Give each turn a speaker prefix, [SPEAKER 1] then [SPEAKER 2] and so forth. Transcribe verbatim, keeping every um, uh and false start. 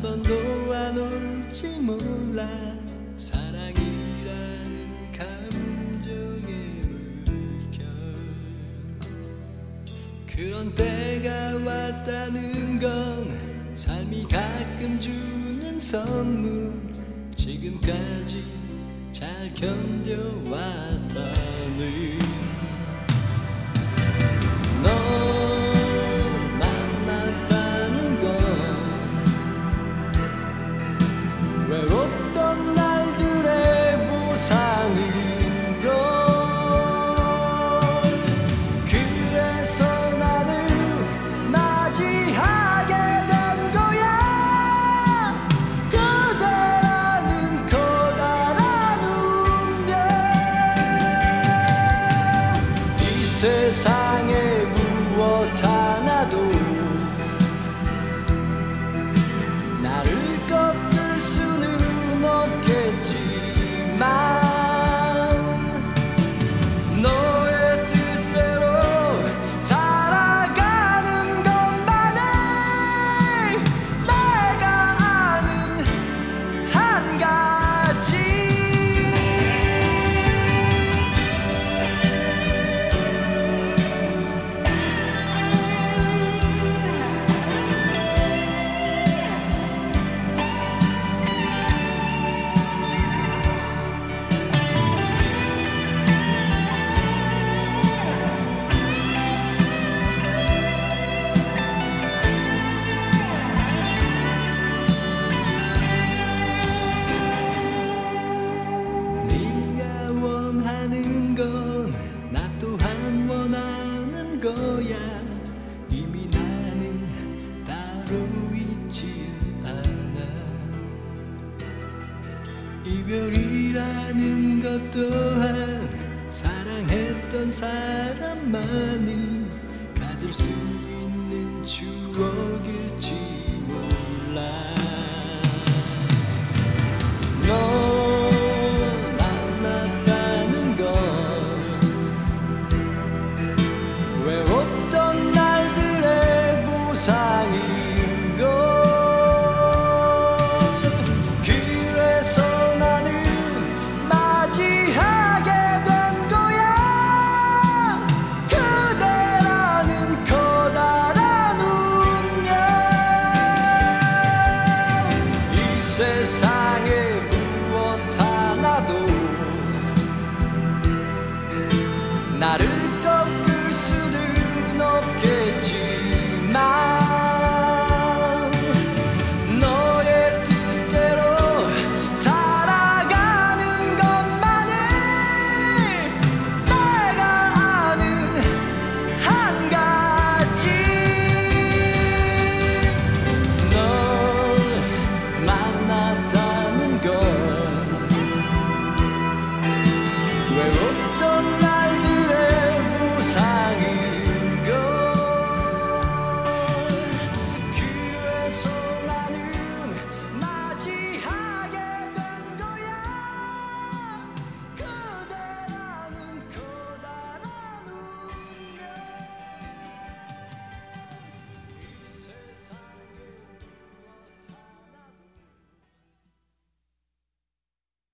[SPEAKER 1] 번도 안 올지 몰라. 사랑이라는 감정의 물결, 그런 때가 왔다는 건 삶이 가끔 주는 선물. 지금까지 잘 견뎌왔다는 너 만났다는 건 외롭던 날들의 보상인걸. 그래서 나는 맞이하게 된 거야. 그대라는 커다란 운명. 이 세상에 무엇 하나도 나를 꺾을 수는 없겠지만 너의 뜻대로 살아가는 것만이 내가 아는 한 가지. 네가 원하는 건 나 또한 원하는 거야. 이미 나는 따로 있지 않아. 이별이라는 것 또한 사랑했던 사람만이 가질 수 있는 추억일지